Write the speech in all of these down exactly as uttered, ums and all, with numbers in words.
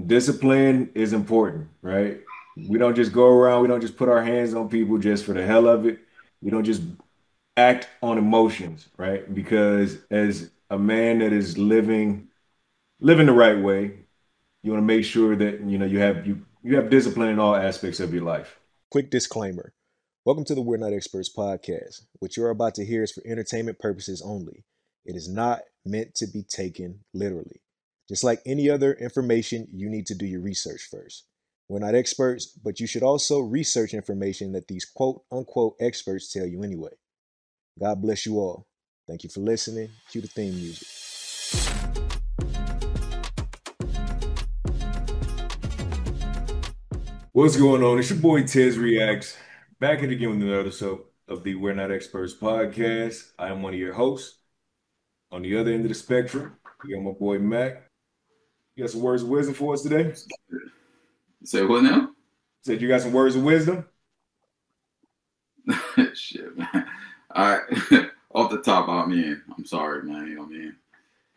discipline is important, right? We don't just go around, we don't just put our hands on people just for the hell of it. We don't just act on emotions, right? Because as a man that is living living the right way, you want to make sure that you know you have you you have discipline in all aspects of your life. Quick disclaimer. Welcome to the We're Not Experts podcast. What you're about to hear is for entertainment purposes only. It is not meant to be taken literally. Just like any other information, you need to do your research first. We're not experts, but you should also research information that these quote unquote experts tell you anyway. God bless you all. Thank you for listening. Cue the theme music. What's going on? It's your boy Tez Reacts, back at again with another episode of the We're Not Experts podcast. I am one of your hosts. On the other end of the spectrum, we got my boy Mac. You got some words of wisdom for us today? Say what now? Said you got some words of wisdom? Shit, man. All right. Off the top, I mean, I'm sorry, man. You know what I mean?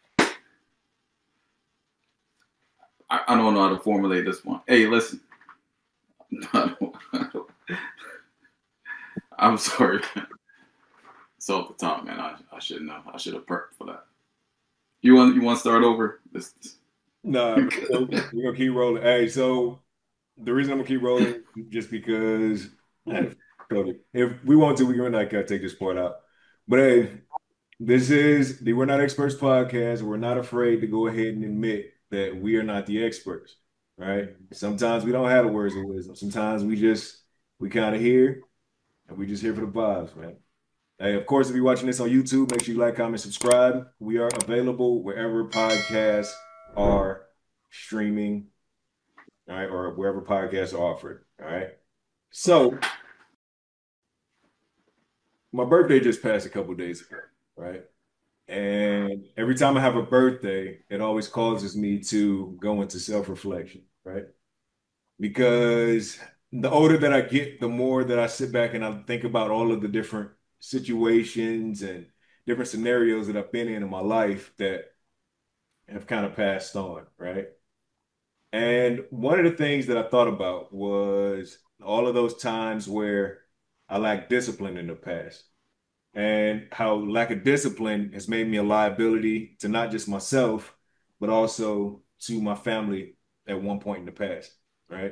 I, I don't know how to formulate this one. Hey, listen. I don't, I don't, I'm sorry. It's off the top, man. I, I should know. I should have prepped for that. You want you want to start over? This, Nah, we're gonna keep rolling. Hey, so the reason I'm gonna keep rolling just because eh, if we want to, we can like uh, take this part out. But hey, this is the We're Not Experts podcast. We're not afraid to go ahead and admit that we are not the experts, right? Sometimes we don't have the words of wisdom. Sometimes we just we kind of hear and we just here for the vibes, man. Hey, of course, if you're watching this on YouTube, make sure you like, comment, subscribe. We are available wherever podcasts are streaming, all right, or wherever podcasts are offered, all right. So, my birthday just passed a couple days ago, right? And every time I have a birthday, it always causes me to go into self-reflection, right? Because the older that I get, the more that I sit back and I think about all of the different situations and different scenarios that I've been in in my life that have kind of passed on, right? And one of the things that I thought about was all of those times where I lacked discipline in the past and how lack of discipline has made me a liability to not just myself, but also to my family at one point in the past, right?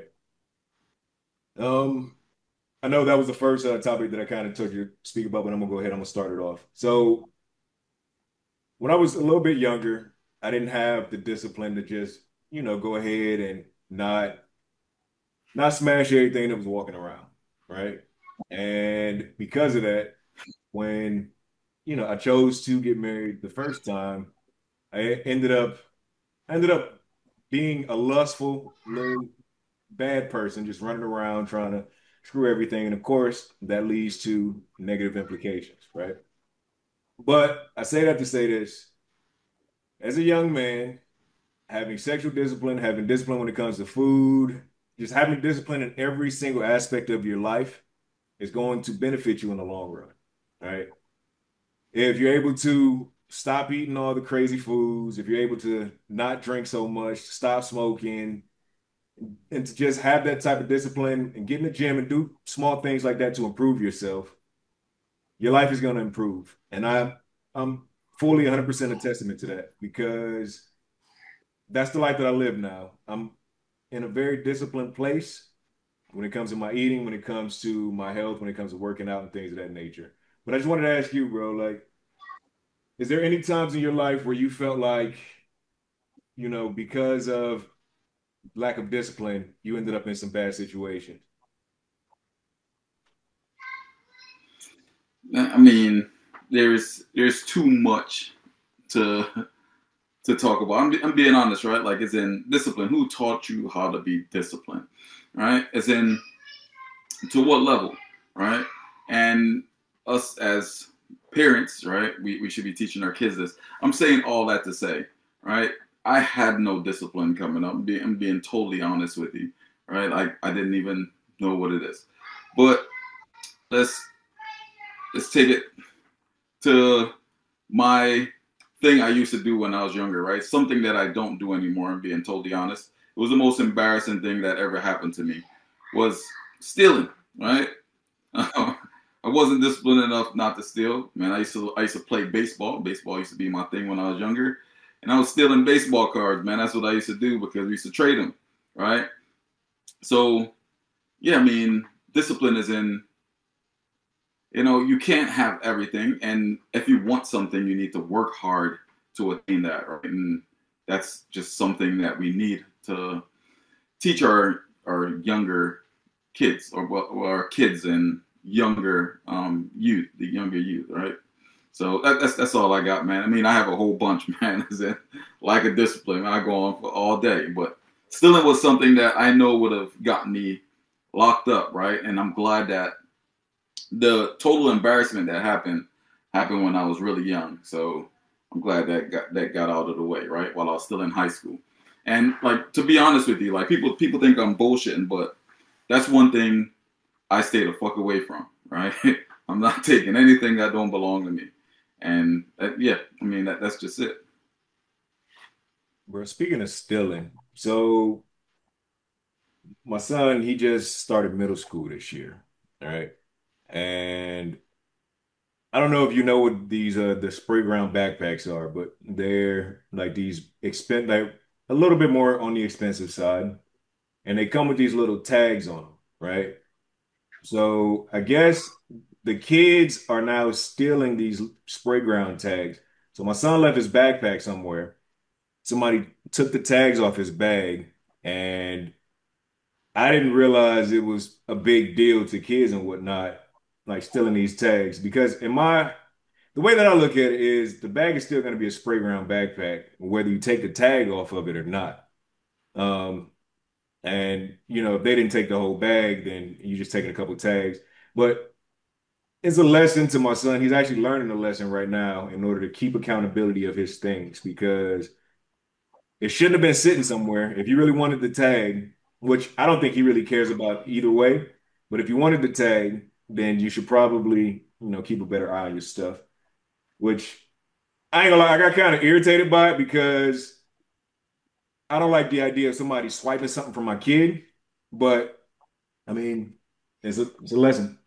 Um, I know that was the first uh, topic that I kind of told you to speak about, but I'm gonna go ahead. I'm gonna start it off. So when I was a little bit younger, I didn't have the discipline to just, you know, go ahead and not not smash everything that was walking around, right? And because of that, when you know I chose to get married the first time, I ended up I ended up being a lustful little bad person, just running around trying to screw everything. And of course, that leads to negative implications, right? But I say that to say this as a young man, having sexual discipline, having discipline when it comes to food, just having discipline in every single aspect of your life is going to benefit you in the long run, right? If you're able to stop eating all the crazy foods, if you're able to not drink so much, stop smoking, and to just have that type of discipline and get in the gym and do small things like that to improve yourself, your life is going to improve. And I, I'm fully one hundred percent a testament to that because that's the life that I live now. I'm in a very disciplined place when it comes to my eating, when it comes to my health, when it comes to working out and things of that nature. But I just wanted to ask you, bro, like, is there any times in your life where you felt like, you know, because of lack of discipline, you ended up in some bad situations? I mean, there's there's too much to to talk about. I'm, I'm being honest, right? Like, it's in discipline. Who taught you how to be disciplined, right? As in, to what level, right? And us as parents, right? We, we should be teaching our kids this. I'm saying all that to say, right? I had no discipline coming up. I'm being, I'm being totally honest with you, right? Like, I didn't even know what it is. But let's let's take it to my thing I used to do when I was younger, right? Something that I don't do anymore, I'm being totally honest, it was the most embarrassing thing that ever happened to me was stealing, right? I wasn't disciplined enough not to steal. Man, I used to I used to play baseball. Baseball used to be my thing when I was younger, and I was stealing baseball cards. Man, that's what I used to do because we used to trade them, right? So yeah, I mean, discipline is in. You know, you can't have everything, and if you want something, you need to work hard to attain that, right? And that's just something that we need to teach our our younger kids or, or our kids and younger um, youth, the younger youth, right? So that, that's that's all I got, man. I mean, I have a whole bunch, man. Is it like a discipline? I go on for all day, but still, it was something that I know would have gotten me locked up, right? And I'm glad that the total embarrassment that happened happened when I was really young. So I'm glad that got that got out of the way, right? While I was still in high school. And like to be honest with you, like people people think I'm bullshitting, but that's one thing I stay the fuck away from, right? I'm not taking anything that don't belong to me. And uh, yeah, I mean that that's just it. Bro, speaking of stealing, so my son, he just started middle school this year, all right? And I don't know if you know what these uh the spray ground backpacks are, but they're like these expen like a little bit more on the expensive side, and they come with these little tags on them, right? So I guess the kids are now stealing these spray ground tags. So my son left his backpack somewhere. Somebody took the tags off his bag, and I didn't realize it was a big deal to kids and whatnot, like stealing these tags. Because in my the way that I look at it is the bag is still going to be a spray ground backpack, whether you take the tag off of it or not. Um, and you know, if they didn't take the whole bag, then you just taking a couple tags. But it's a lesson to my son. He's actually learning a lesson right now in order to keep accountability of his things because it shouldn't have been sitting somewhere. If you really wanted the tag, which I don't think he really cares about either way, but if you wanted the tag, then you should probably, you know, keep a better eye on your stuff. Which I ain't gonna lie, I got kind of irritated by it because I don't like the idea of somebody swiping something from my kid. But I mean, it's a it's a lesson.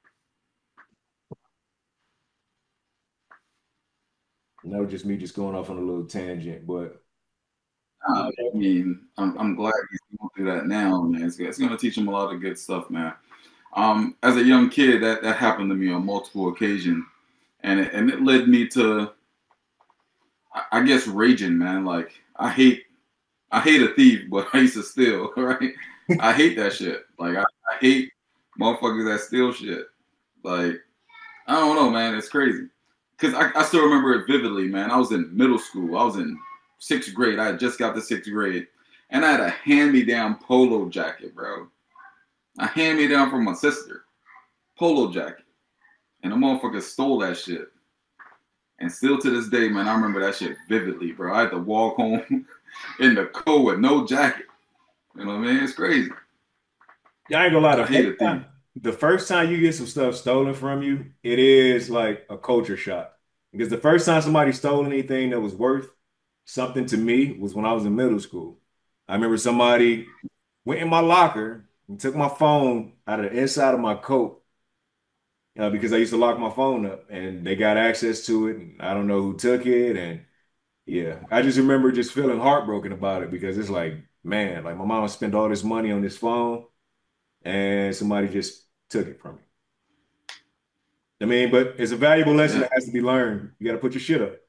And that was just me just going off on a little tangent. But Uh, I mean, I'm I'm glad he's going through that now, man. It's, it's going to teach him a lot of good stuff, man. Um, as a young kid, that that happened to me on multiple occasions, and it, and it led me to, I I guess, raging, man. Like I hate I hate a thief, but I used to steal, right? I hate that shit. Like I, I hate motherfuckers that steal shit. Like I don't know, man. It's crazy. Cause I, I still remember it vividly, man. I was in middle school. I was in sixth grade. I had just got to sixth grade, and I had a hand-me-down polo jacket, bro. A hand-me-down from my sister, polo jacket, and a motherfucker stole that shit. And still to this day, man, I remember that shit vividly, bro. I had to walk home in the cold with no jacket. You know what I mean? It's crazy. yeah, I ain't gonna lie, I the hate first a thief. time, the first time you get some stuff stolen from you, it is like a culture shock. Because the first time somebody stole anything that was worth something to me was when I was in middle school. I remember somebody went in my locker and took my phone out of the inside of my coat uh, because I used to lock my phone up, and they got access to it. And I don't know who took it, and yeah, I just remember just feeling heartbroken about it because it's like, man, like my mom spent all this money on this phone and somebody just took it from me. I mean, but it's a valuable lesson Yeah, that has to be learned. You got to put your shit up.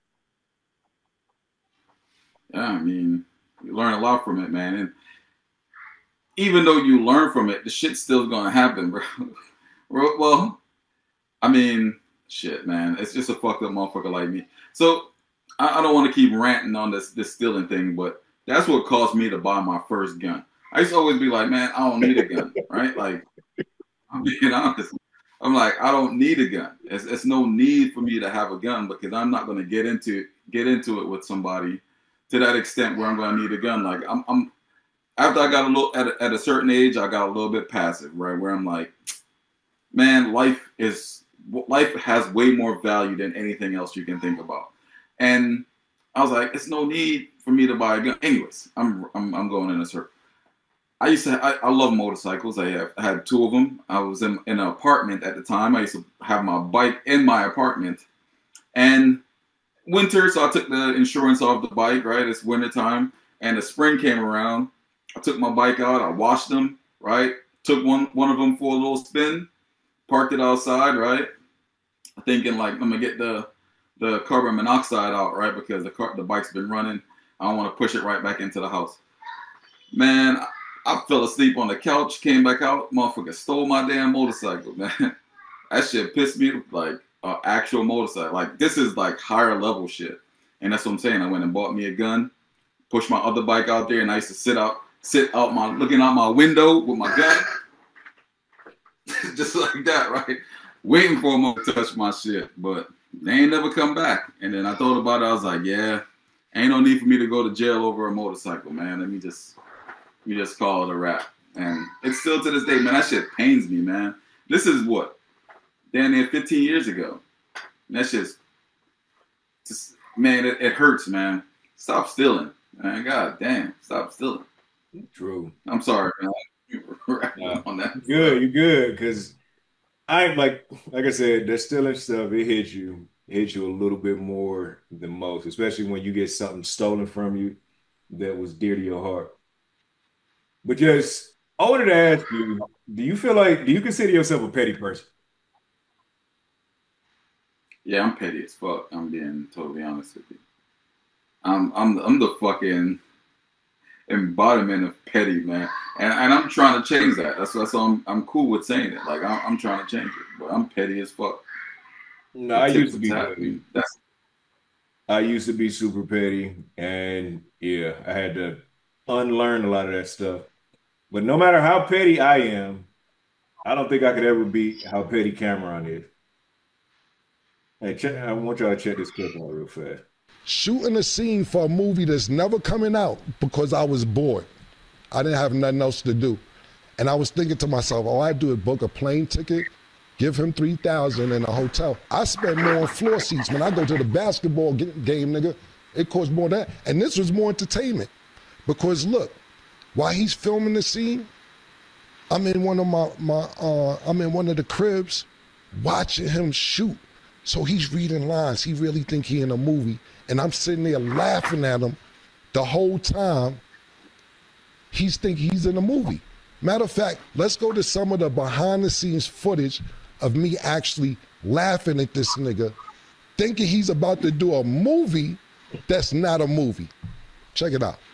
yeah. I mean, you learn a lot from it, man. And even though you learn from it, the shit's still gonna happen, bro. Well, I mean, shit, man. It's just a fucked up motherfucker like me. So I, I don't want to keep ranting on this this stealing thing, but that's what caused me to buy my first gun. I used to always be like, man, I don't need a gun, right? Like, I'm being honest. I'm like, I don't need a gun. It's, it's no need for me to have a gun because I'm not going to get into get into it with somebody to that extent where I'm going to need a gun. Like, I'm, I'm after I got a little at a, at a certain age, I got a little bit passive, right? Where I'm like, man, life is life has way more value than anything else you can think about. And I was like, it's no need for me to buy a gun. Anyways, I'm I'm, I'm going in a circle. I used to. I, I love motorcycles. I have I had two of them. I was in, in an apartment at the time. I used to have my bike in my apartment, and winter, so I took the insurance off the bike. Right, it's winter time, and the spring came around. I took my bike out. I washed them. Right, took one one of them for a little spin, parked it outside. Right, thinking like, let me get the the carbon monoxide out. Right, because the car the bike's been running. I don't want to push it right back into the house. Man, I fell asleep on the couch, came back out, motherfucker stole my damn motorcycle, man. That shit pissed me like an uh, actual motorcycle. Like, this is like higher level shit. And that's what I'm saying. I went and bought me a gun, pushed my other bike out there, and I used to sit out, sit out my, looking out my window with my gun. Just like that, right? Waiting for them to touch my shit. But they ain't never come back. And then I thought about it, I was like, yeah, ain't no need for me to go to jail over a motorcycle, man. Let me just... You just call it a wrap. And it's still to this day, man, that shit pains me, man. This is what? Damn near fifteen years ago. And that shit's just, man, it, it hurts, man. Stop stealing. Man, god damn. Stop stealing. True. I'm sorry, man. Uh, on that. Good, you good, because I ain't like like I said, that stealing stuff, it hits you. It hits you a little bit more than most, especially when you get something stolen from you that was dear to your heart. But just, I wanted to ask you, do you feel like, do you consider yourself a petty person? Yeah, I'm petty as fuck. I'm being totally honest with you. I'm I'm I'm the fucking embodiment of petty, man. And and I'm trying to change that. That's that's why I'm I'm cool with saying it. Like I'm I'm trying to change it. But I'm petty as fuck. No, I used to be Tap, petty. that's I used to be super petty, and yeah, I had to unlearn a lot of that stuff. But no matter how petty I am, I don't think I could ever beat how petty Cameron is. Hey, check, I want y'all to check this clip out real fast. Shooting a scene for a movie that's never coming out because I was bored. I didn't have nothing else to do. And I was thinking to myself, all I do is book a plane ticket, give him three thousand dollars in a hotel. I spend more on floor seats. When I go to the basketball game, nigga, it costs more than that. And this was more entertainment. Because look, while he's filming the scene, I'm in one of my, my uh, I'm in one of the cribs watching him shoot. So he's reading lines. He really think he in a movie. And I'm sitting there laughing at him the whole time. He's think he's in a movie. Matter of fact, let's go to some of the behind the scenes footage of me actually laughing at this nigga, thinking he's about to do a movie that's not a movie. Check it out.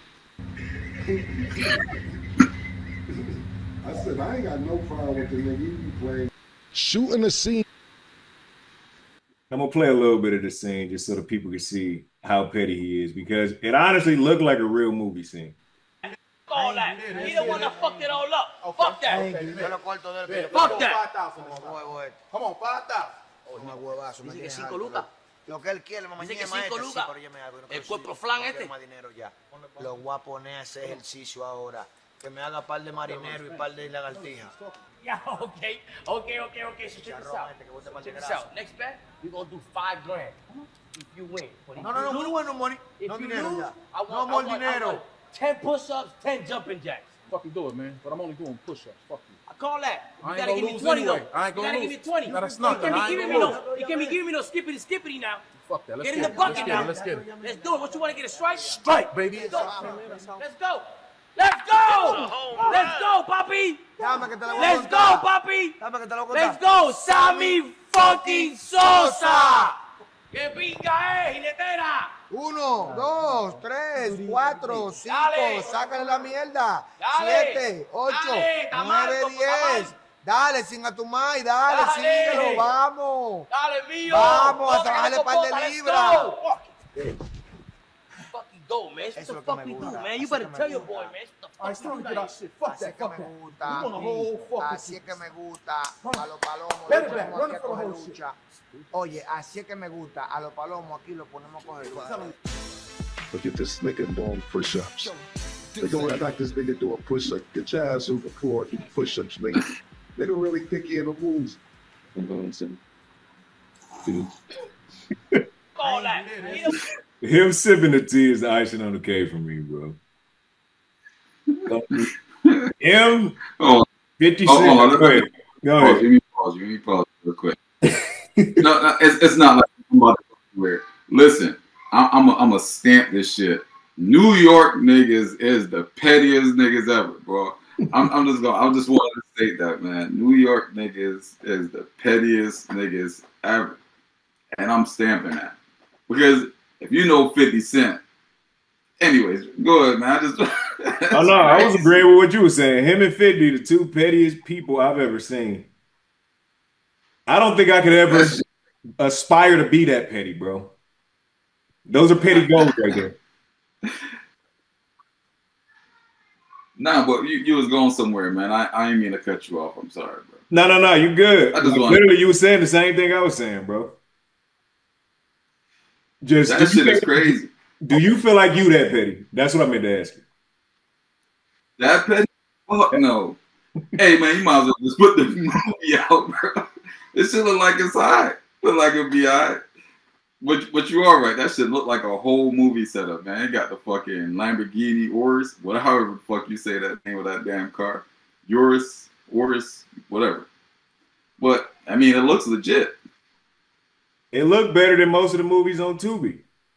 I said, I ain't got no problem with the nigga. He be playing. Shooting a scene. I'm gonna play a little bit of the scene just so the people can see how petty he is, because it honestly looked like a real movie scene. All that. He don't want to fuck it all up. Okay. Fuck that. Okay. Fuck that. Come on, five thousand. Dice que cinco lucas. Lo que él quiere, mamá. Dice que cinco lucas. El cuerpo flan este. Lo voy a poner a hacer ejercicio ahora. Que me haga par de marinero y par de lagartija. Yeah, okay. Okay, okay, okay. So check this out. Check this out. Next bet, we're going to do five grand. If you win. No, no, no, we don't want no money. If no you dinero lose, ya. I want, no I more want, I dinero. want ten push-ups, ten jumping jacks. Fucking do it, man. But I'm only doing push-ups. Fuck you. I call that. You I ain't gotta gonna give me lose twenty anyway. though. I ain't You gonna gotta lose. give me twenty. No, that's You nothing. can't I be ain't giving me gonna no. You can't be giving me no skippity skippity now. Fuck that. Let's Get in get the it. bucket Let's now. get it. Let's get it. Let's do it. What you want to get a strike? Strike, baby. Let's go. Let's go. Let's go. Let's go, Papi. Dame que te la voy a Let's go, contar. Papi. Dame que te la voy a Let's contar. go, Sammy fucking Sosa. Que pinga es, jinetera. Uno, dos, tres, cuatro, cinco, Dale. sácale la mierda. Dale. Siete, ocho, Dale, tamal, nueve, como diez. tamal. Dale, sin atumay, dale, Dale. síguelo, vamos. Dale, mío. Vamos, a Go, trabajarle go, par de go, let's libras. go. Fucking go, man. What Eso the es lo que fuck me you do, gusta, man? You eso better es que tell me your gusta. boy, man. What the All right, fuck it's time you to do get our that? shit. Fuck Así that. es que Fuck me that. gusta. We want a whole fucking Así es que me gusta a los palomos. Better Lo back, ponemos run aquí it a for the coger whole shit. lucha. Oye, así es que me gusta a los palomos. Aquí lo ponemos a coger lucha. Look at this nigga doing push-ups. They go act like this nigga doing push-ups. Get your ass over floor, do push-ups, nigga. They don't really think he in the moves. Dude. All that. He don't- Him sipping the tea is the icing on the cake for me, bro. M, Oh, fifty oh, hold Cent. on. Go Let, let me ahead. Go pause. ahead. Let me pause. Let me pause real quick. No, no, it's, it's not like I'm about to go anywhere. Listen, I, I'm a, I'm a stamp this shit. New York niggas is the pettiest niggas ever, bro. I'm, I'm just going. I just wanted to state that, man. New York niggas is the pettiest niggas ever, and I'm stamping that because if you know fifty Cent, anyways, go ahead, man. I just Oh no, I was agreeing with what you were saying. Him and fifty, the two pettiest people I've ever seen. I don't think I could ever That's, aspire to be that petty, bro. Those are petty goals right there. nah, but you, you was going somewhere, man. I, I didn't mean to cut you off. I'm sorry, bro. No, no, no, you good. I just Like, want literally, you were saying the same thing I was saying, bro. Just do that you shit is think, crazy. do you feel like you that petty? That's what I meant to ask you. That petty? Fuck no. Hey man, you might as well just put the movie out, bro. It should look like it's hot. Look like it'll be alright. But but you are right. That should look like a whole movie setup, man. It got the fucking Lamborghini Urus, whatever however the fuck you say that name of that damn car. Urus, Urus, whatever. But I mean, it looks legit. It looked better than most of the movies on Tubi.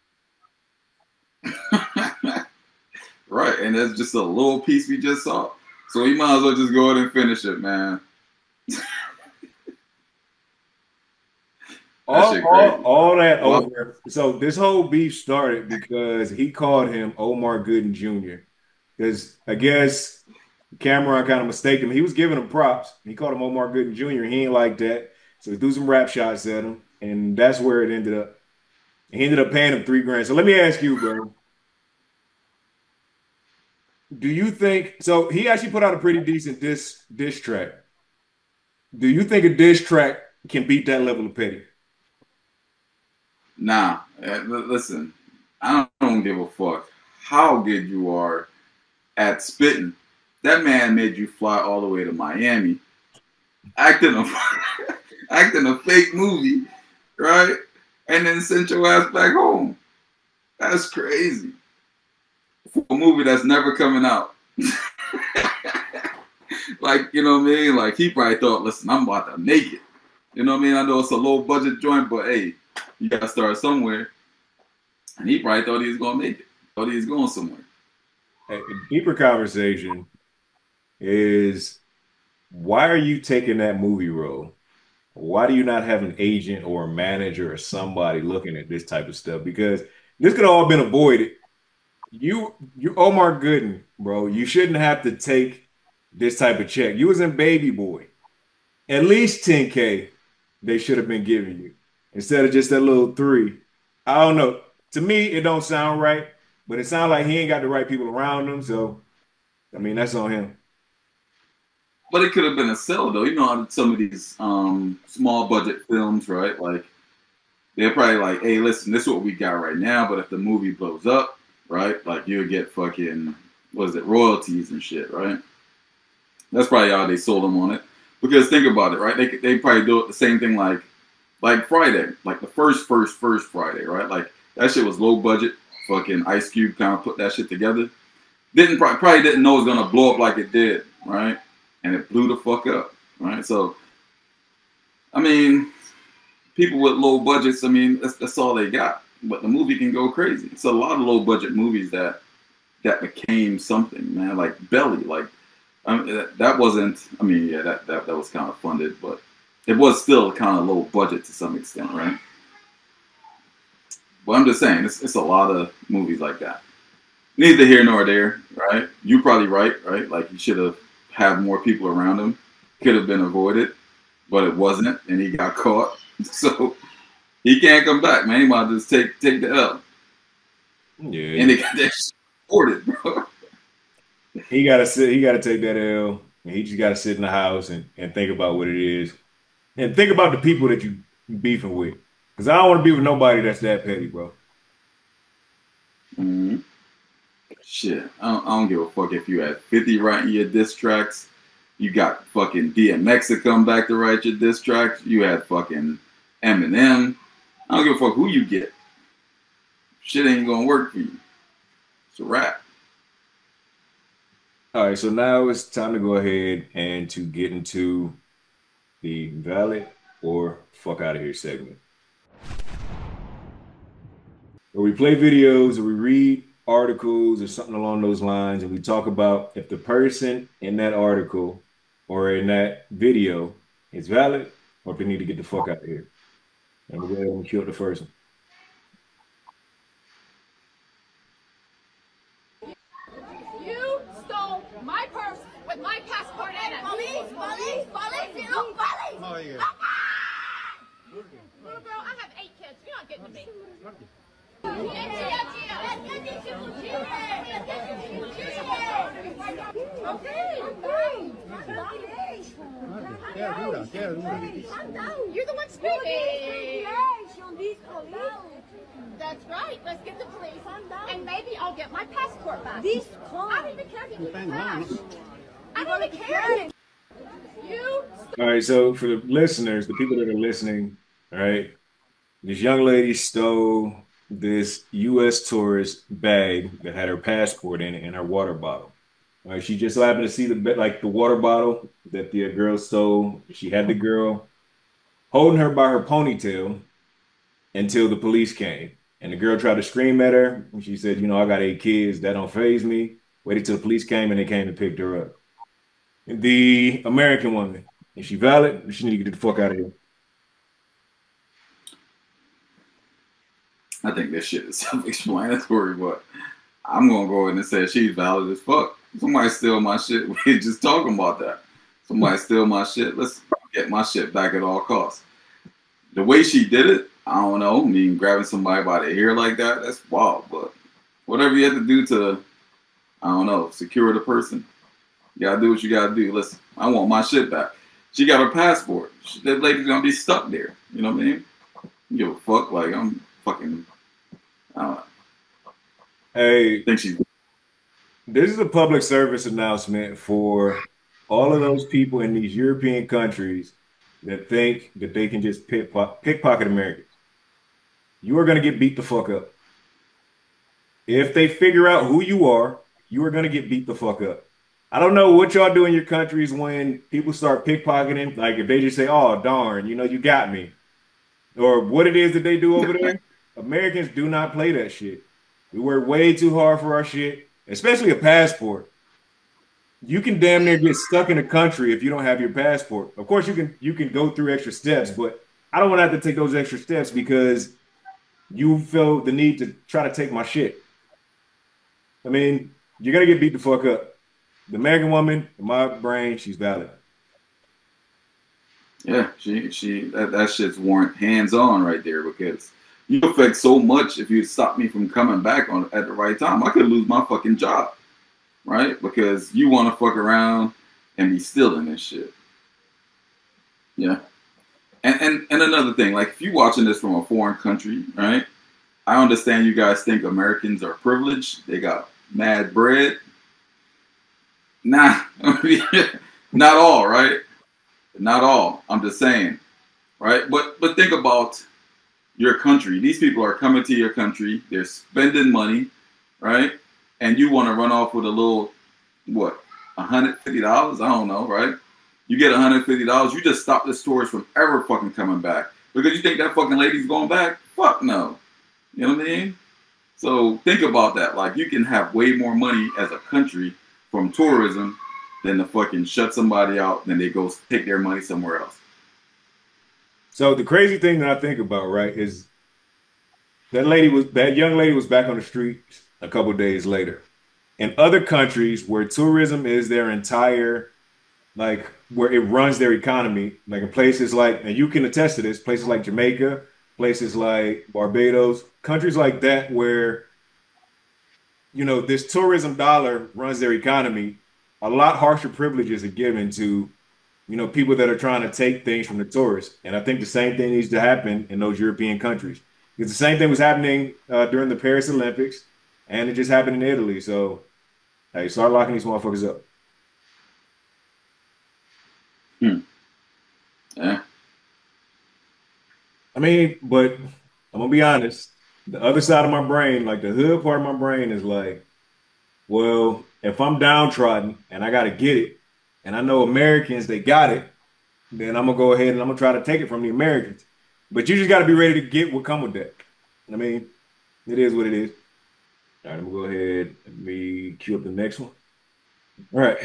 Right, and that's just a little piece we just saw. So you might as well just go ahead and finish it, man. All, all, all that well, over. So this whole beef started because he called him Omar Gooden Junior Because I guess Cameron kind of mistaken him. He was giving him props. He called him Omar Gooden Junior He ain't like that. So he threw some rap shots at him. And that's where it ended up. He ended up paying him three grand. So let me ask you, bro. Do you think so? He actually put out a pretty decent diss diss track. Do you think a diss track can beat that level of petty? Nah, uh, listen, I don't give a fuck how good you are at spitting. That man made you fly all the way to Miami, acting a acting a fake movie, right? And then sent your ass back home. That's crazy. For a movie that's never coming out. Like, you know what I mean? Like, he probably thought, listen, I'm about to make it. You know what I mean? I know it's a low budget joint, but hey, you got to start somewhere. And he probably thought he was going to make it. Thought he was going somewhere. A deeper conversation is why are you taking that movie role? Why do you not have an agent or a manager or somebody looking at this type of stuff? Because this could have all been avoided. You, you, Omar Gooden, bro, you shouldn't have to take this type of check. You was in Baby Boy. At least ten K they should have been giving you instead of just that little three. I don't know. To me, it don't sound right, but it sounds like he ain't got the right people around him. So, I mean, that's on him. But it could have been a sell, though. You know, some of these um, small budget films, right? Like, they're probably like, hey, listen, this is what we got right now. But if the movie blows up, right, like you'll get fucking, what is it, royalties and shit, right? That's probably how they sold them on it. Because think about it, right? They they probably do it the same thing like like Friday, like the first, first, first Friday, right? Like that shit was low budget. Fucking Ice Cube kind of put that shit together. Didn't probably didn't know it was gonna blow up like it did, right? And it blew the fuck up, right? So, I mean, people with low budgets, I mean, that's that's all they got. But the movie can go crazy. It's a lot of low budget movies that that became something, man. Like Belly, like. I mean, that, that wasn't, I mean, yeah, that, that, that was kind of funded, but it was still kind of low budget to some extent, right? But I'm just saying, it's, it's a lot of movies like that. Neither here nor there, right? You're probably right, right? Like, you should have had more people around him. Could have been avoided, but it wasn't, and he got caught. So, he can't come back, man. He might just take, take the L. Yeah. And they got that shit reported, bro. He gotta sit. He gotta take that L, and he just gotta sit in the house and, and think about what it is, and think about the people that you beefing with. Because I don't want to be with nobody that's that petty, bro. Mm-hmm. Shit, I don't, I don't give a fuck if you had fifty writing your diss tracks. You got fucking D M X to come back to write your diss tracks. You had fucking Eminem. I don't give a fuck who you get. Shit ain't gonna work for you. It's a wrap. All right, so now it's time to go ahead and to get into the valid or fuck out of here segment, where we play videos or we read articles or something along those lines, and we talk about if the person in that article or in that video is valid or if they need to get the fuck out of here. And we'll go ahead and kill the first one. You stole my purse with my passport in it. Police, police, police, look, police. Oh, yeah. Little girl, I have eight kids. You're not getting to me. Okay, okay. You're the one speaking. That's right. Let's get the police, and maybe I'll get my passport back. I don't even care if you keep cash. I don't even care. You. All right, so for the listeners, the people that are listening, all right, this young lady stole this U S tourist bag that had her passport in it and her water bottle. All right, she just so happened to see the like the water bottle that the girl stole. She had the girl holding her by her ponytail until the police came. And the girl tried to scream at her. And she said, you know, I got eight kids. That don't faze me. Waited till the police came and they came and picked her up. And the American woman, is she valid? She need to get the fuck out of here. I think this shit is self-explanatory, but I'm gonna go ahead and say she's valid as fuck. Somebody steal my shit. We're just talking about that. Somebody steal my shit. Let's get my shit back at all costs. The way she did it, I don't know. I mean, grabbing somebody by the hair like that, that's wild. But whatever you have to do to, I don't know, secure the person, you gotta do what you gotta do. Listen, I want my shit back. She got her passport. She, that lady's gonna be stuck there. You know what I mean? You give a fuck. Like, I'm fucking, I don't know. Hey, I think she's. This is a public service announcement for all of those people in these European countries that think that they can just pickpocket, pickpocket Americans. You are going to get beat the fuck up. If they figure out who you are, you are going to get beat the fuck up. I don't know what y'all do in your countries when people start pickpocketing. Like if they just say, oh, darn, you know, you got me. Or what it is that they do over there. Americans do not play that shit. We work way too hard for our shit, especially a passport. You can damn near get stuck in a country if you don't have your passport. Of course, you can you can go through extra steps, but I don't want to have to take those extra steps because you feel the need to try to take my shit. I mean, you're gonna get beat the fuck up. The American woman, in my brain, she's valid. Yeah, she she that, that shit's warrant hands on right there because you affect so much if you stop me from coming back on at the right time. I could lose my fucking job, right? Because you want to fuck around and be stealing this shit. Yeah. And, and and another thing, like if you're watching this from a foreign country, right? I understand you guys think Americans are privileged. They got mad bread. Nah, not all, right? Not all. I'm just saying, right? But but think about your country. These people are coming to your country. They're spending money, right? And you want to run off with a little, what, one hundred fifty dollars? I don't know, right? You get one hundred fifty dollars. You just stop this tourist from ever fucking coming back because you think that fucking lady's going back? Fuck no. You know what I mean? So think about that. Like you can have way more money as a country from tourism than to fucking shut somebody out. Then they go take their money somewhere else. So the crazy thing that I think about, right, is that lady was that young lady was back on the streets a couple of days later. In other countries where tourism is their entire, like where it runs their economy, like in places like, and you can attest to this, places like Jamaica, places like Barbados, countries like that where, you know, this tourism dollar runs their economy, a lot harsher privileges are given to, you know, people that are trying to take things from the tourists. And I think the same thing needs to happen in those European countries. Because the same thing was happening uh, during the Paris Olympics, and it just happened in Italy. So, hey, start locking these motherfuckers up. Hmm. Yeah. I mean, but I'm gonna be honest. The other side of my brain, like the hood part of my brain, is like, well, if I'm downtrodden and I got to get it, and I know Americans, they got it, then I'm going to go ahead and I'm going to try to take it from the Americans. But you just got to be ready to get what come with that. I mean, it is what it is. All right, I'm going to go ahead and me cue up the next one. All right.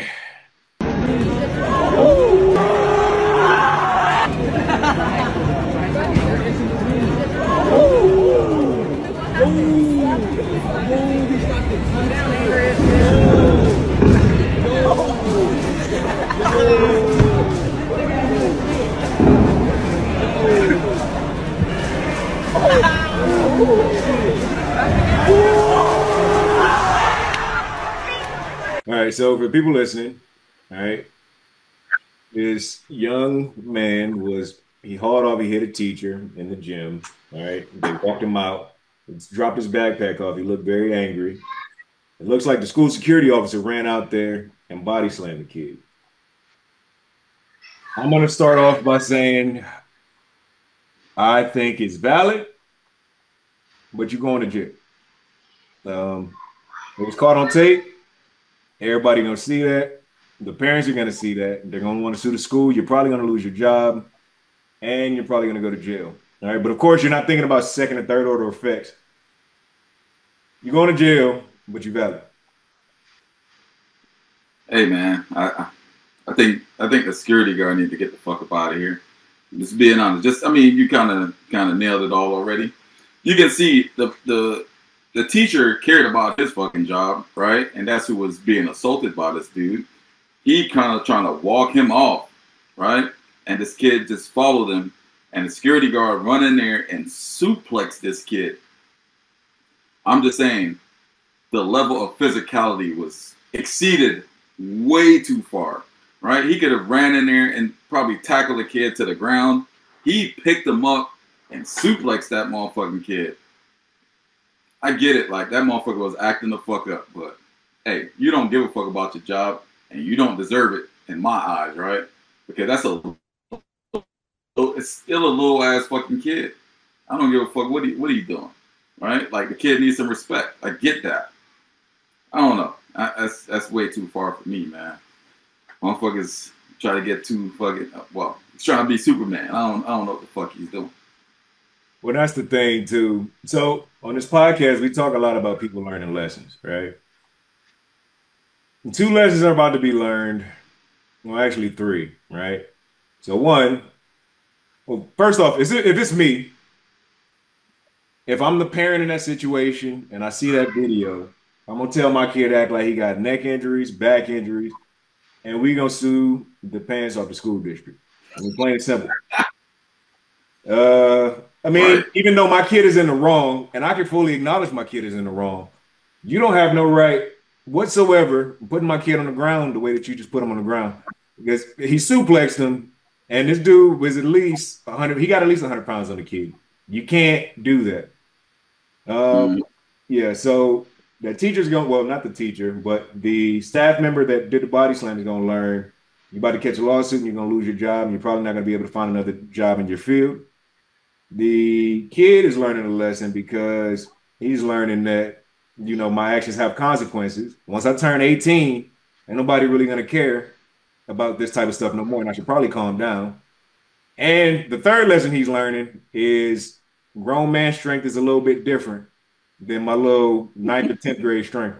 All right, so for people listening, all right, this young man was, he hauled off, he hit a teacher in the gym, all right, they walked him out, dropped his backpack off, he looked very angry. It looks like the school security officer ran out there and body slammed the kid. I'm going to start off by saying I think it's valid, but you're going to jail. Um, it was caught on tape. Everybody going to see that. The parents are going to see that. They're going to want to sue the school. You're probably going to lose your job, and you're probably going to go to jail. All right, but of course, you're not thinking about second and third order effects. You're going to jail, but you're valid. Hey man, I I think I think the security guard need to get the fuck up out of here. Just being honest. Just I mean, you kind of kind of nailed it all already. You can see the the the teacher cared about his fucking job, right? And that's who was being assaulted by this dude. He kind of trying to walk him off, right? And this kid just followed him, and the security guard run in there and suplex this kid. I'm just saying, the level of physicality was exceeded way too far, right? He could have ran in there and probably tackled the kid to the ground. He picked him up and suplexed that motherfucking kid. I get it, like that motherfucker was acting the fuck up, but hey, you don't give a fuck about your job, and you don't deserve it in my eyes, right? Because that's a, it's still a little ass fucking kid. I don't give a fuck what he, what are you doing, right? Like the kid needs some respect. I get that. I don't know. I, that's that's way too far for me, man. Motherfuckers try to get too fucking well. He's trying to be Superman. I don't I don't know what the fuck he's doing. Well, that's the thing too. So on this podcast, we talk a lot about people learning lessons, right? And two lessons are about to be learned. Well, actually three, right? So one, well, first off, is it, if it's me, if I'm the parent in that situation and I see that video, I'm gonna tell my kid to act like he got neck injuries, back injuries, and we gonna sue the pants off the school district. I mean, plain and simple. Uh, I mean, right. Even though my kid is in the wrong, and I can fully acknowledge my kid is in the wrong, you don't have no right whatsoever putting my kid on the ground the way that you just put him on the ground, because he suplexed him, and this dude was at least one hundred. He got at least one hundred pounds on the kid. You can't do that. Um, mm. Yeah, so. The teacher's going, well, not the teacher, but the staff member that did the body slam is going to learn you're about to catch a lawsuit and you're going to lose your job and you're probably not going to be able to find another job in your field. The kid is learning a lesson because he's learning that, you know, my actions have consequences. Once I turn eighteen, ain't nobody really going to care about this type of stuff no more, and I should probably calm down. And the third lesson he's learning is grown man strength is a little bit different than my little ninth or tenth grade strength.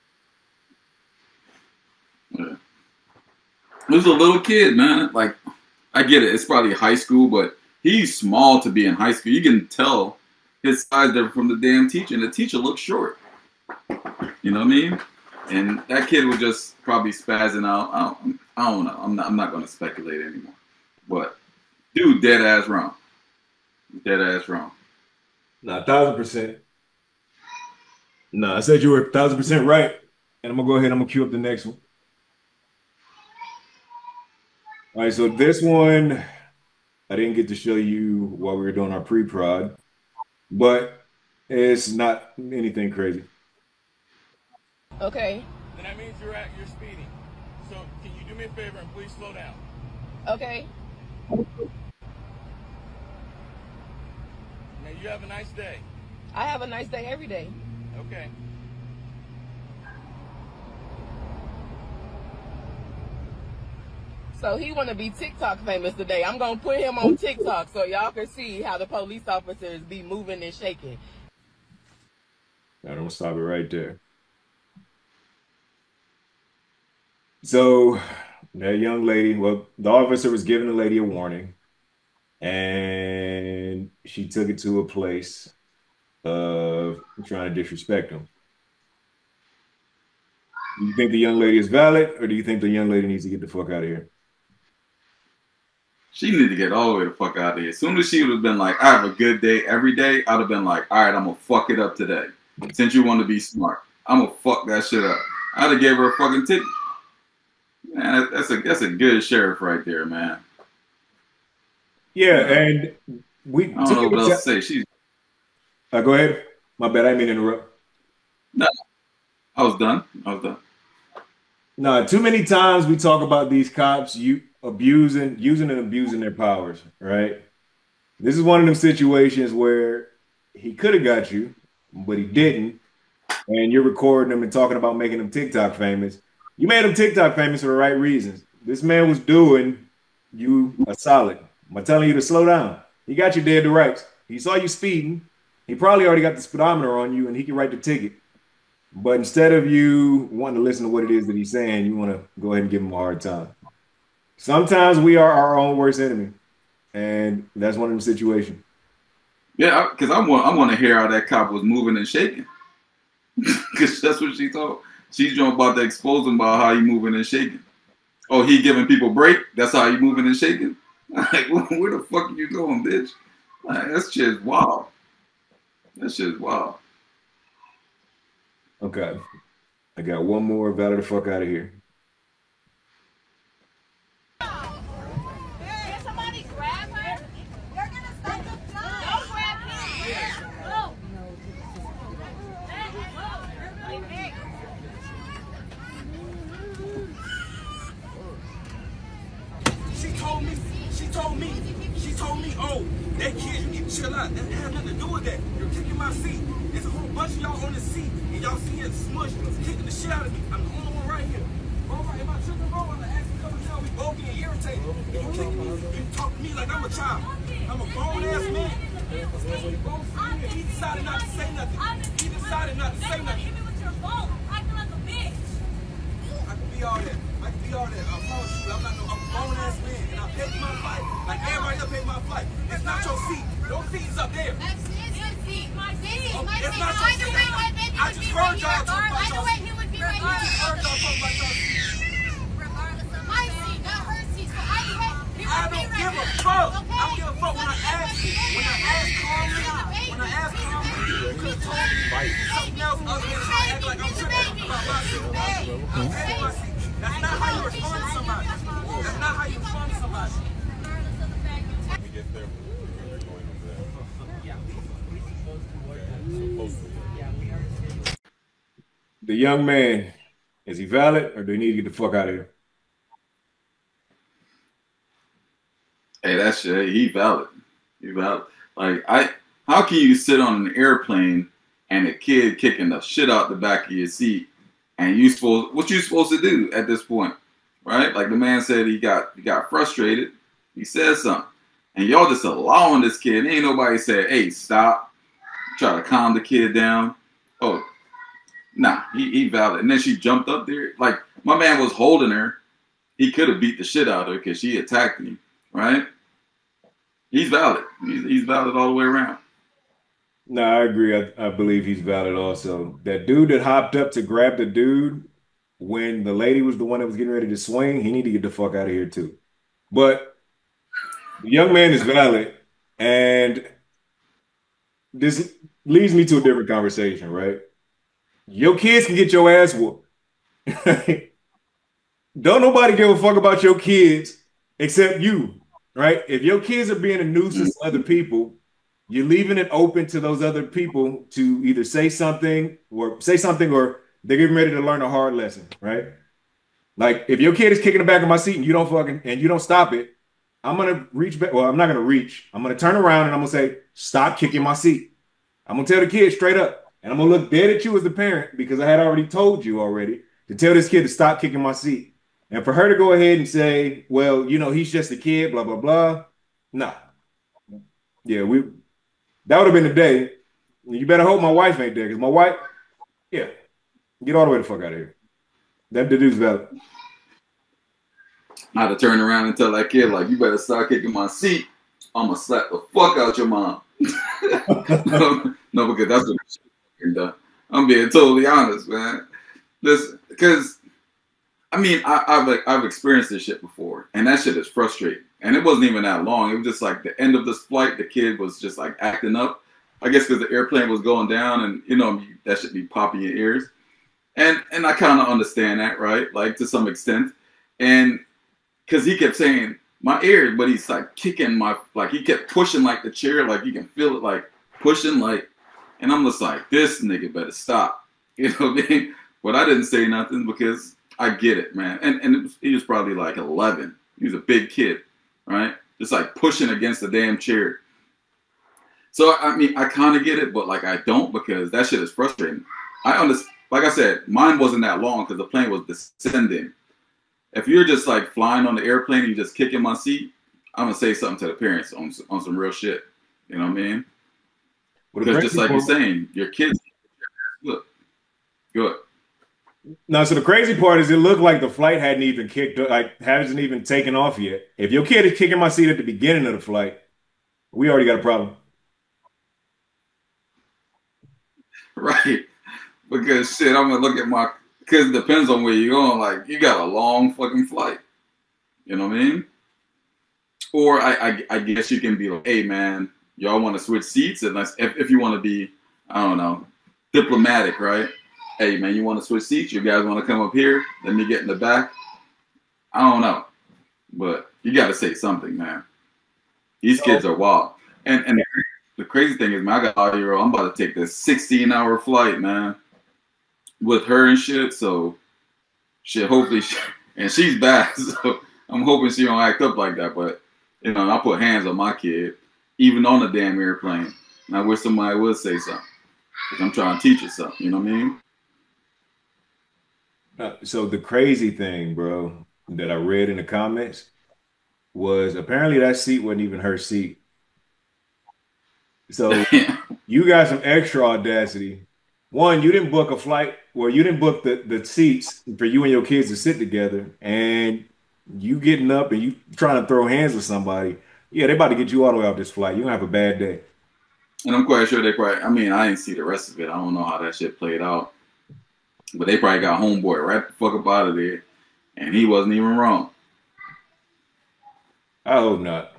Yeah. He was a little kid, man. Like, I get it. It's probably high school, but he's small to be in high school. You can tell his size different from the damn teacher, and the teacher looks short. You know what I mean? And that kid was just probably spazzing out. I don't, I don't know. I'm not. I'm not going to speculate anymore. But dude, dead ass wrong. Dead ass wrong. No, a thousand percent. No, I said you were a thousand percent right. And I'm gonna go ahead. I'm gonna cue up the next one. All right, so this one I didn't get to show you while we were doing our pre-prod, but it's not anything crazy. Okay. Then that means you're at you're speeding. So can you do me a favor and please slow down? Okay. Now you have a nice day. I have a nice day every day. Okay. So he want to be TikTok famous today. I'm going to put him on TikTok so y'all can see how the police officers be moving and shaking. I don't stop it right there. So that young lady, well, the officer was giving the lady a warning, and she took it to a place of trying to disrespect him. Do you think the young lady is valid, or do you think the young lady needs to get the fuck out of here? She needed to get all the way the fuck out of here. As soon as she would have been like, I have a good day every day, I'd have been like, all right, I'm going to fuck it up today. Since you want to be smart, I'm going to fuck that shit up. I'd have gave her a fucking ticket. Man, that's a that's a good sheriff right there, man. Yeah, and we. I don't know what else to say. She's. Uh, go ahead. My bad. I didn't mean to interrupt. No, I was done. I was done. No, too many times we talk about these cops you abusing, using and abusing their powers. Right. This is one of them situations where he could have got you, but he didn't, and you're recording him and talking about making him TikTok famous. You made him TikTok famous for the right reasons. This man was doing you a solid. I'm telling you to slow down. He got you dead to rights. He saw you speeding. He probably already got the speedometer on you, and he can write the ticket. But instead of you wanting to listen to what it is that he's saying, you want to go ahead and give him a hard time. Sometimes we are our own worst enemy, and that's one of them situations. Yeah, because I, I want I want to hear how that cop was moving and shaking, because that's what she told. She's about to expose him about how he moving and shaking. Oh, he giving people break? That's how he moving and shaking? Like, where the fuck are you going, bitch? Like, that shit's wild. That shit's wild. Okay. I got one more. Valor the fuck out of here. Can somebody grab her? You're gonna stop the fly. Don't grab him. Go. She told me, she told me, she told me, oh, that kid, you need to chill out. That has nothing to do with that. You're kicking my seat. There's a whole bunch of y'all on the seat, and y'all see it smush, kicking the shit out of me. I'm the only one right here. All right, if I tripping wrong, I'm gonna ask you to come down. We both getting irritated. You kicking me, you talk to me like I'm a child. I'm a grown-ass man. He decided not to say nothing. He decided not to say nothing. Hit me with your phone. Acting like a bitch. I can be all that. I can be all that. I promise you, I'm not no, I'm a grown ass man, and I paid my flight. Like everybody else paid my flight. It's not your seat. Your seat is up there. That's his seat. My seat. Oh, My it's seat. not your Either seat. way, my baby I would just be heard right y'all here. talk about Either y'all way, seat. he would be right I just here. heard y'all talk about y'all seat. Regardless of my seat, not her seat. So either way, he I would be don't right give a here. fuck. Okay? I don't give a fuck when I ask you. When I ask calmly, when I ask calmly, you could have told me something else other than trying to act like I'm tripping about my seat. I paid my seat. That's not how you respond to somebody. That's not how you respond to somebody. The young man, is he valid, or do he need to get the fuck out of here? Hey, that shit, he valid. He valid. Like, I, how can you sit on an airplane and a kid kicking the shit out the back of your seat, and you supposed, what you supposed to do at this point, right? Like the man said, he got he got frustrated. He said something, and y'all just allowing this kid. Ain't nobody said, "Hey, stop." Try to calm the kid down. Oh, nah, he he valid. And then she jumped up there. Like my man was holding her. He could have beat the shit out of her because she attacked him, right? He's valid. He's, he's valid all the way around. No, I agree. I, I believe he's valid also. That dude that hopped up to grab the dude when the lady was the one that was getting ready to swing, he need to get the fuck out of here too. But the young man is valid, and this leads me to a different conversation, right? Your kids can get your ass whooped. Don't nobody give a fuck about your kids except you, right? If your kids are being a nuisance to other people, you're leaving it open to those other people to either say something or say something or they're getting ready to learn a hard lesson, right? Like if your kid is kicking the back of my seat and you don't fucking and you don't stop it, I'm gonna reach back. Well, I'm not gonna reach. I'm gonna turn around and I'm gonna say, stop kicking my seat. I'm gonna tell the kid straight up, and I'm gonna look dead at you as the parent because I had already told you already to tell this kid to stop kicking my seat. And for her to go ahead and say, well, you know, he's just a kid, blah, blah, blah. Nah. Yeah, we that would have been the day. You better hope my wife ain't there, because my wife, yeah, get all the way the fuck out of here. That dude's valid. I had to turn around and tell that kid, like, you better start kicking my seat. I'm gonna slap the fuck out your mom. no, no, because that's what I'm being totally honest, man. This, because I mean, I, I've like, I've experienced this shit before, and that shit is frustrating. And it wasn't even that long. It was just like the end of this flight. The kid was just like acting up. I guess because the airplane was going down, and you know that should be popping your ears. And and I kind of understand that, right? Like to some extent, and because he kept saying my ears, but he's like kicking my, like he kept pushing like the chair, like you can feel it like pushing, like, and I'm just like, this nigga better stop, you know what I mean? But I didn't say nothing because I get it, man. And and it was, he was probably like eleven. He was a big kid, right? Just like pushing against the damn chair. So I mean, I kind of get it, but like I don't, because that shit is frustrating. I understand. Like I said, mine wasn't that long because the plane was descending. If you're just like flying on the airplane and you're just kicking my seat, I'm gonna say something to the parents on on some real shit. You know what I mean? Well, because just like you're saying, your kids look good. No, so the crazy part is it looked like the flight hadn't even kicked, like hasn't even taken off yet. If your kid is kicking my seat at the beginning of the flight, we already got a problem. Right. Because shit, I'm gonna look at my, because it depends on where you're going. Like, you got a long fucking flight. You know what I mean? Or I, I, I guess you can be like, hey man, y'all want to switch seats? And if, if you want to be, I don't know, diplomatic, right? Hey man, you want to switch seats? You guys want to come up here? Let me get in the back. I don't know, but you got to say something, man. These so, kids are wild. And and the crazy thing is, man, I got a five-year-old. I'm about to take this sixteen-hour flight, man, with her and shit. So, shit, hopefully, she, and she's bad. So I'm hoping she don't act up like that. But you know, I put hands on my kid, even on the damn airplane. And I wish somebody would say something, because I'm trying to teach her something. You know what I mean? Uh, so the crazy thing, bro, that I read in the comments was apparently that seat wasn't even her seat. So you got some extra audacity. One, you didn't book a flight, or you didn't book the, the seats for you and your kids to sit together, and you getting up and you trying to throw hands with somebody. Yeah, they about to get you all the way off this flight. You're gonna have a bad day. And I'm quite sure they probably, I mean, I didn't see the rest of it. I don't know how that shit played out. But they probably got homeboy right the fuck up out of there, and he wasn't even wrong. I hope not.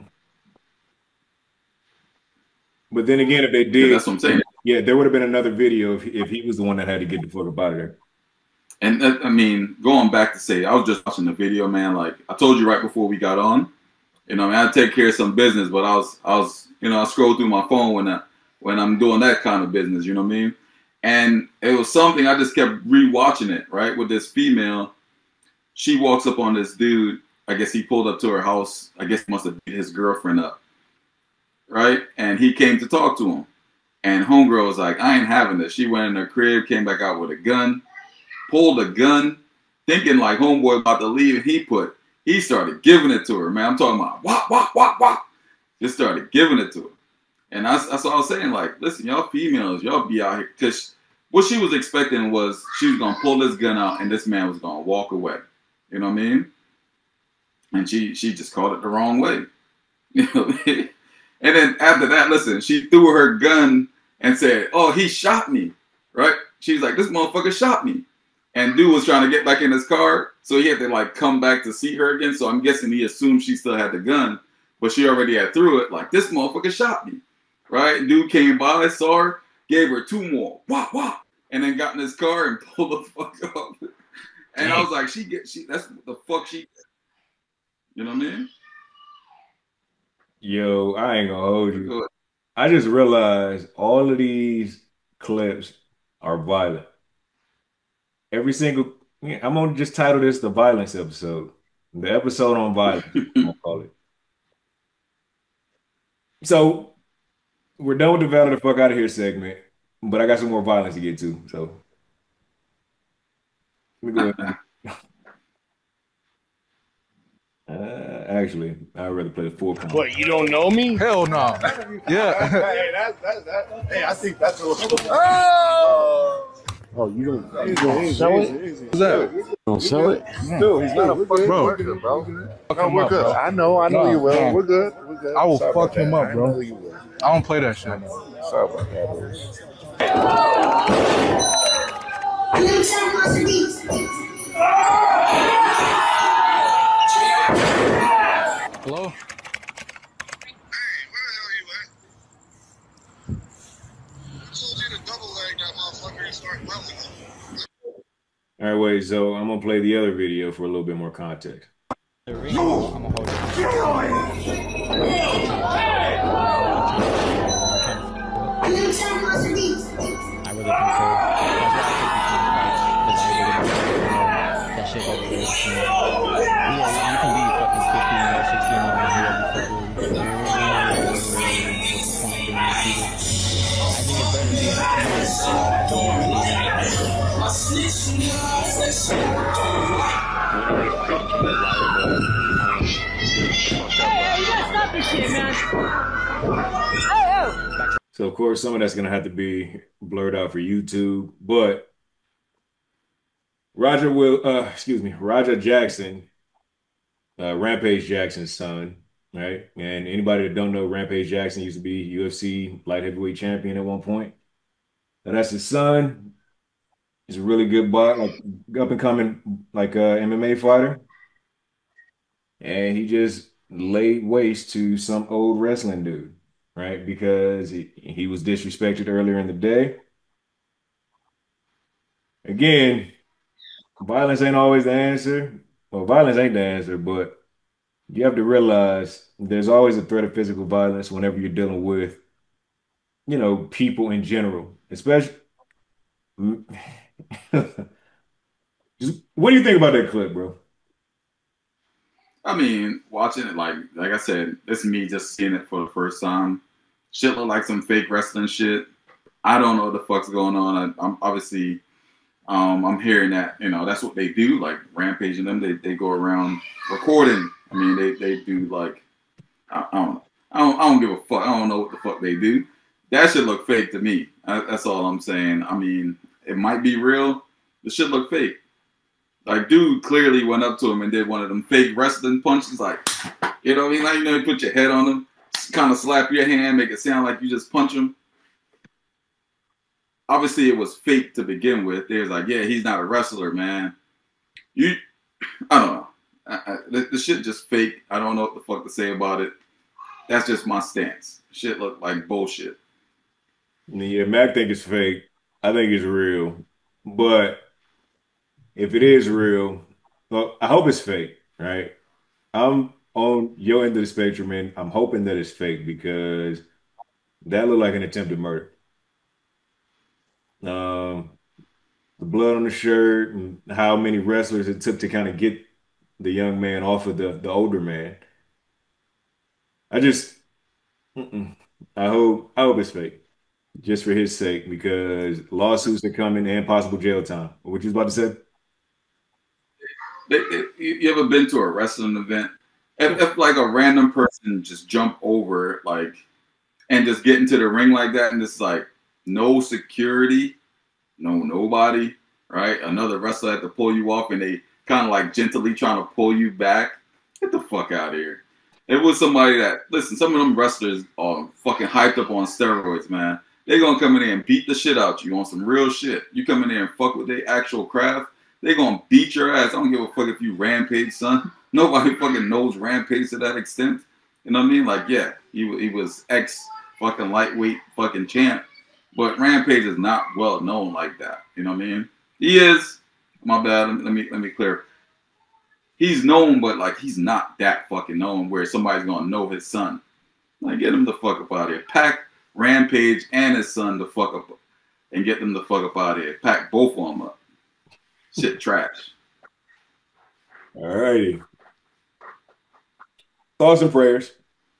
But then again, if they did, yeah, that's what I'm saying. Yeah, there would have been another video if, if he was the one that had to get the fuck up out of there. And uh, I mean, going back to say, I was just watching the video, man. Like I told you right before we got on, you know, I, mean, I had to take care of some business, but I was, I was, you know, I scrolled through my phone when I, when I'm doing that kind of business. You know what I mean? And it was something I just kept rewatching it, right? With this female, she walks up on this dude. I guess he pulled up to her house. I guess he must have beat his girlfriend up, right? And he came to talk to him. And homegirl was like, I ain't having this. She went in her crib, came back out with a gun, pulled a gun, thinking like homeboy about to leave. And he put, he started giving it to her, man. I'm talking about wop, wop, wop, wop. Just started giving it to her. And that's, that's what I was saying. Like, listen, y'all females, y'all be out here. Because what she was expecting was she was going to pull this gun out and this man was going to walk away. You know what I mean? And she she just called it the wrong way. You know what I mean? And then after that, listen, she threw her gun and said, oh, he shot me. Right? She's like, this motherfucker shot me. And dude was trying to get back in his car. So he had to like come back to see her again. So I'm guessing he assumed she still had the gun. But she already had threw it. Like, this motherfucker shot me. Right? Dude came by, saw her, gave her two more. Wop, wop. And then got in his car and pulled the fuck up. And Dang. I was like, she get she that's the fuck she You know what I mean? Yo, I ain't gonna hold you. I just realized all of these clips are violent. Every single I'm gonna just title this the violence episode. The episode on violence, I'm gonna call it. So we're done with the Valor the fuck out of here segment, but I got some more violence to get to. So let me go ahead. Uh, actually, I'd rather play the four point. What, you don't know me? Hell no. Yeah. Hey, that's, that's, that, hey, I think that's a little. Oh! Oh, you don't, you don't sell it? What's that? You don't sell it? Dude, he's not a fucking Bro. worker, bro. Fuck No, him we're up, good. bro. I know, I know No, you will. no. We're good. We're good. I will Sorry fuck about him that. up, I bro. know you will. I don't play that shit. Sorry about that. Hello? All right, wait. So I'm gonna play the other video for a little bit more context. So of course, some of that's gonna have to be blurred out for YouTube, but Roger will, uh, excuse me, Roger Jackson, uh, Rampage Jackson's son, right? And anybody that don't know, Rampage Jackson used to be U F C light heavyweight champion at one point. Now that's his son. He's a really good box, like up and coming, like uh, M M A fighter, and he just laid waste to some old wrestling dude, right? Because he, he was disrespected earlier in the day. Again, violence ain't always the answer. Well, violence ain't the answer, but you have to realize there's always a threat of physical violence whenever you're dealing with, you know, people in general, especially. Just, what do you think about that clip, bro? I mean, watching it, like like I said, it's me just seeing it for the first time. Shit look like some fake wrestling shit. I don't know what the fuck's going on. I, I'm obviously, um, I'm hearing that, you know, that's what they do, like Rampage and them. They they go around recording. I mean, they they do like, I, I don't know. I don't, I don't give a fuck. I don't know what the fuck they do. That shit look fake to me. I, that's all I'm saying. I mean, it might be real. The shit look fake. Like, dude clearly went up to him and did one of them fake wrestling punches. Like, you know what I mean? Like, you know, you put your head on him, kind of slap your hand, make it sound like you just punch him. Obviously, it was fake to begin with. They was like, yeah, he's not a wrestler, man. You, I don't know. I, I, the, the shit just fake. I don't know what the fuck to say about it. That's just my stance. Shit look like bullshit. Yeah, Mac think it's fake. I think it's real. But if it is real, well, I hope it's fake, right? I'm on your end of the spectrum, and I'm hoping that it's fake because that looked like an attempted murder. Um, the blood on the shirt and how many wrestlers it took to kind of get the young man off of the the older man. I just, mm-mm. I hope I hope it's fake, just for his sake, because lawsuits are coming and possible jail time. What you was about to say? They, they, you you ever been to a wrestling event? If, if like a random person just jump over like and just get into the ring like that, and it's like no security, no nobody, right? Another wrestler had to pull you off, and they kind of like gently trying to pull you back. Get the fuck out of here. It was somebody that, listen, some of them wrestlers are fucking hyped up on steroids, man. They gonna come in there and beat the shit out you on some real shit. You come in there and fuck with their actual craft, they gonna beat your ass. I don't give a fuck if you Rampage, son. Nobody fucking knows Rampage to that extent. You know what I mean? Like, yeah, he, he was ex fucking lightweight fucking champ, but Rampage is not well known like that. You know what I mean? He is. My bad. Let me let me clear. He's known, but like he's not that fucking known where somebody's gonna know his son. Like, get him the fuck up out of here. Pack Rampage and his son the fuck up and get them the fuck up out of here. Pack both of them up. Shit trash. All righty. Thoughts and prayers.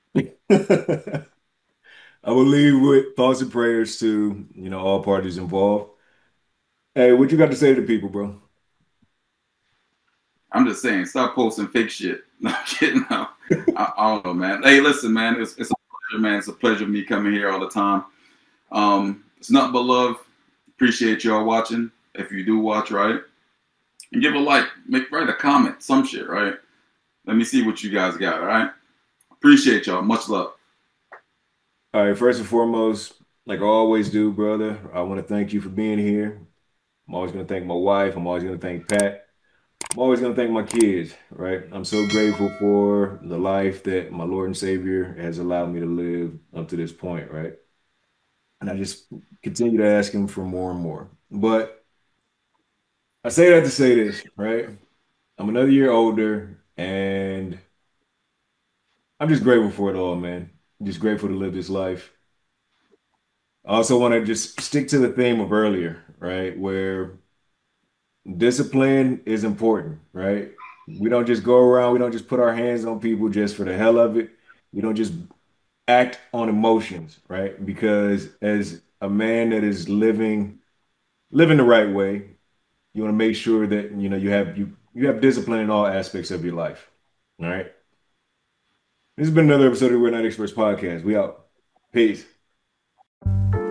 I will leave with thoughts and prayers to, you know, all parties involved. Hey, what you got to say to the people, bro? I'm just saying, stop posting fake shit. No, I'm kidding. No. I, I don't know, man. Hey, listen, man. It's, it's a pleasure, man. It's a pleasure me coming here all the time. Um, it's nothing but love. Appreciate y'all watching. If you do watch, right? And give a like. Make write a comment. Some shit, right? Let me see what you guys got, all right? Appreciate y'all. Much love. All right, first and foremost, like I always do, brother, I want to thank you for being here. I'm always going to thank my wife. I'm always going to thank Pat. I'm always going to thank my kids, right? I'm so grateful for the life that my Lord and Savior has allowed me to live up to this point, right? And I just continue to ask him for more and more. But I say that to say this, right? I'm another year older, and I'm just grateful for it all, man. I'm just grateful to live this life. I also want to just stick to the theme of earlier, right? Where discipline is important, right? We don't just go around, we don't just put our hands on people just for the hell of it. We don't just act on emotions, right? Because as a man that is living living the right way, you want to make sure that you know you have you you have discipline in all aspects of your life. All right. This has been another episode of the We're Not Experts podcast. We out. Peace.